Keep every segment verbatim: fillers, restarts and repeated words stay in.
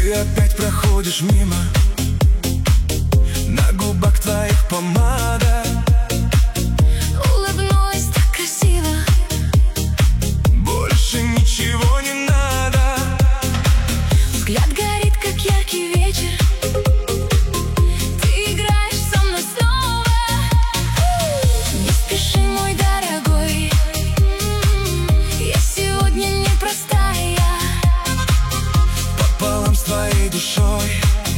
Ты опять проходишь мимо, на губах твоих помада. Улыбнулась так красиво, больше ничего не надо. взгляд горит, как яркий вечер. Ты играешь со мной снова. Не спеши, мой дорогой, я сегодня непростая. Пополам с твоей душой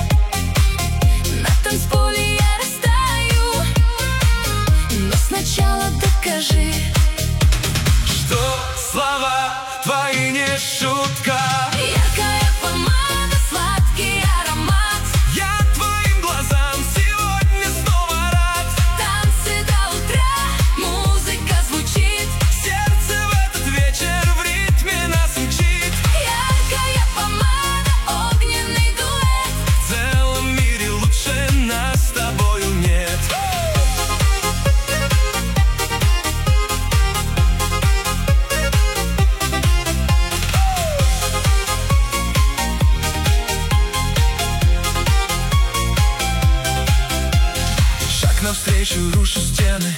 На танцполе я растаю, но сначала докажи, что слова твои не шутка. яркая помада, сладкий аромат. Я твоим глазам сегодня снова рад. Танцы до утра, музыка звучит, Сердце в этот вечер в ритме нас мчит. яркая помада, огненный дуэт. В целом мире лучше нас с тобою нет. Шаг навстречу, рушу стены.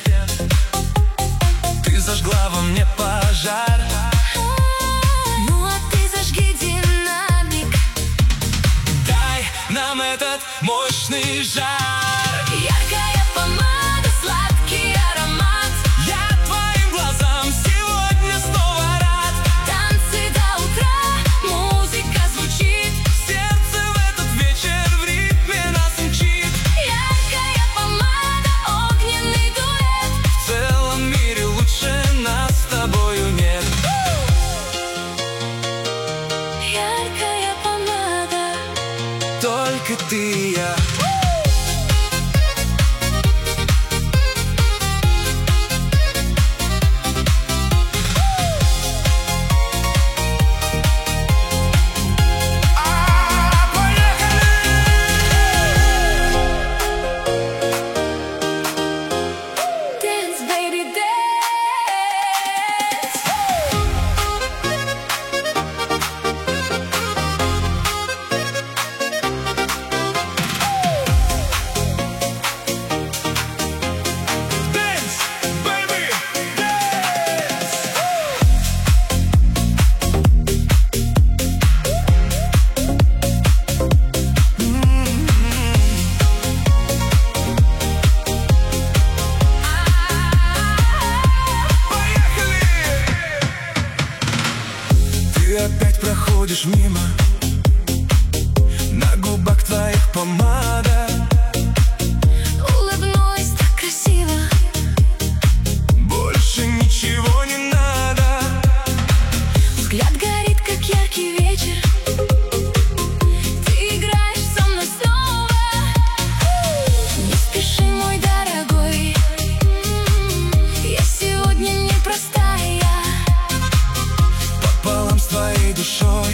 Ты зажгла во мне пожар. Ну а ты зажги динамик, Дай нам этот мощный жар. яркая помада, сладкий аромат. Я твоим глазам сегодня снова рад. Танцы до утра, музыка звучит, Сердце в этот вечер в ритме нас мчит. яркая помада, огненный дуэт. В целом мире лучше нас с тобою нет. Яркая помада, Только ты и я. dance, baby, dance. Dance, baby, dance. Поехали! Ты опять проходишь мимо, на губах твоих помада. Улыбнулась так красиво, Больше ничего не надо. взгляд горит, как яркий вечер. Ты играешь со мной снова. Не спеши, мой дорогой, я сегодня непростая. Пополам с твоей душой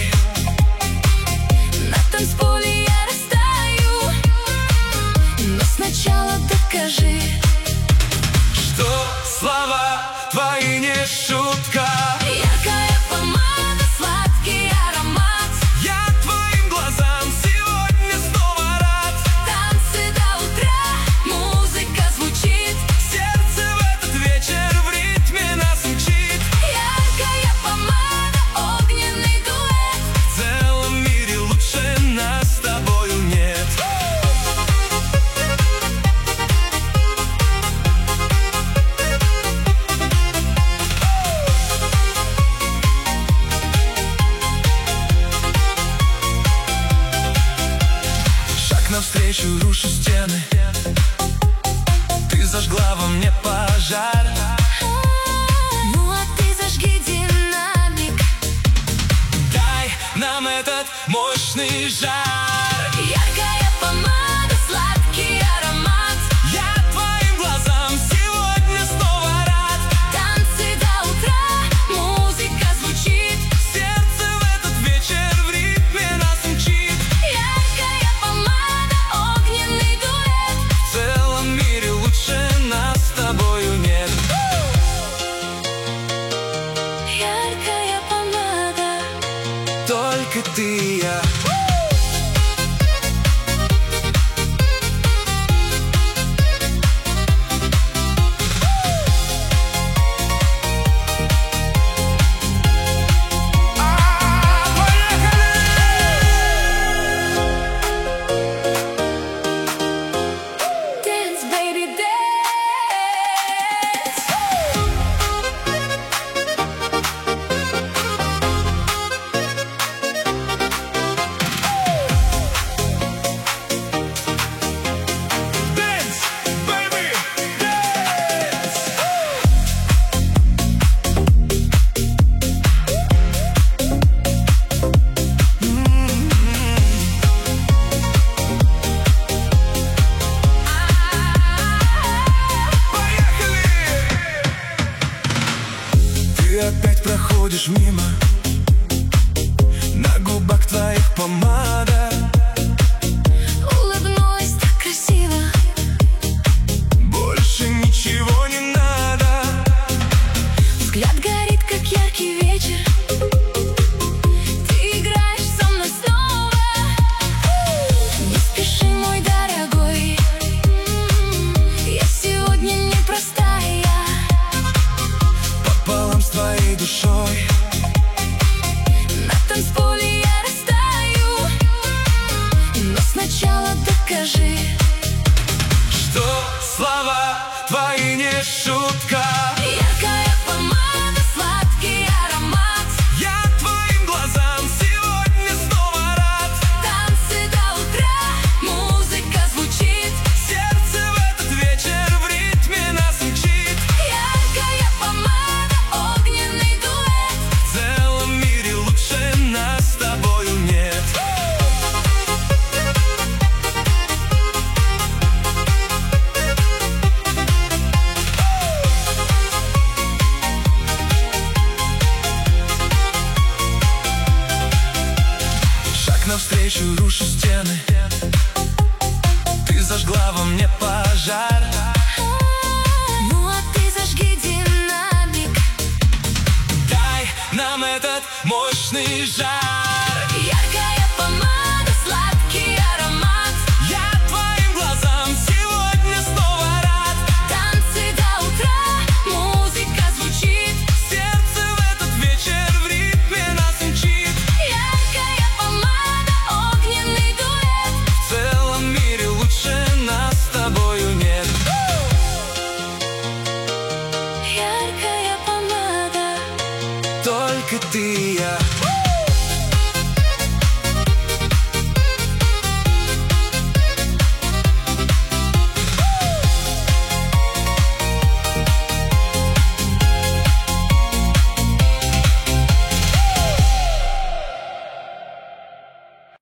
На танцполе я растаю, но сначала докажи, что слова твои не шутка. яркая помада, сладкий аромат. Я твоим глазам сегодня снова рад. Танцы до утра, музыка звучит, Сердце в этот вечер в ритме нас мчит. яркая помада, огненный дуэт. В целом мире лучше нас с тобою нет. Шаг навстречу, рушу стены. Ты зажгла во мне пожар. Ну а ты зажги динамик, Дай нам этот мощный жар. яркая помада, сладкий аромат. Я твоим глазам сегодня снова рад. Танцы до утра, музыка звучит, Сердце в этот вечер в ритме нас мчит. яркая помада, огненный дуэт. В целом мире лучше нас с тобою нет. Яркая помада, Только ты и я. проходишь мимо, на губах твоих помада. Улыбнулась так красиво, Больше ничего не надо. взгляд горит, как яркий вечер. Ты играешь со мной снова. Не спеши, мой дорогой, я сегодня непростая. Пополам с твоей душой На танцполе я растаю, но сначала докажи, что слова твои не шутка. яркая помада, сладкий аромат. Я твоим глазам сегодня снова рад. Танцы до утра, музыка звучит. Сердце в этот вечер в ритме нас мчит. Яркая помада, огненный дуэт. В целом мире лучше нас с тобою нет. Шаг навстречу, рушу стены. Ты зажгла во мне пожар. Ну а ты зажги динамик. Дай нам этот мощный жар.